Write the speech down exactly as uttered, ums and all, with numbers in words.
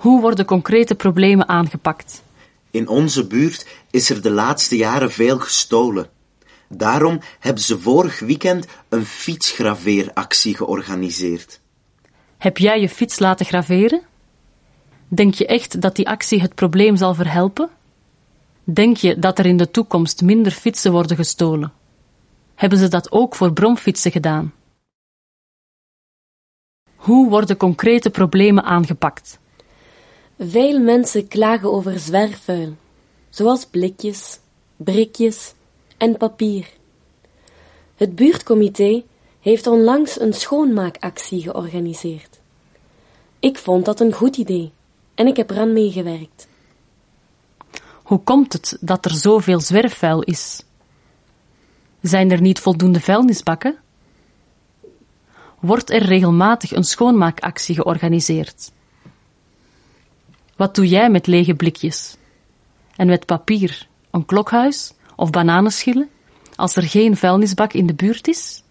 Hoe worden concrete problemen aangepakt? In onze buurt is er de laatste jaren veel gestolen. Daarom hebben ze vorig weekend een fietsgraveeractie georganiseerd. Heb jij je fiets laten graveren? Denk je echt dat die actie het probleem zal verhelpen? Denk je dat er in de toekomst minder fietsen worden gestolen? Hebben ze dat ook voor bromfietsen gedaan? Hoe worden concrete problemen aangepakt? Veel mensen klagen over zwerfvuil, zoals blikjes, brikjes en papier. Het buurtcomité heeft onlangs een schoonmaakactie georganiseerd. Ik vond dat een goed idee en ik heb eraan meegewerkt. Hoe komt het dat er zoveel zwerfvuil is? Zijn er niet voldoende vuilnisbakken? Wordt er regelmatig een schoonmaakactie georganiseerd? Wat doe jij met lege blikjes? En met papier, een klokhuis of bananenschillen, als er geen vuilnisbak in de buurt is?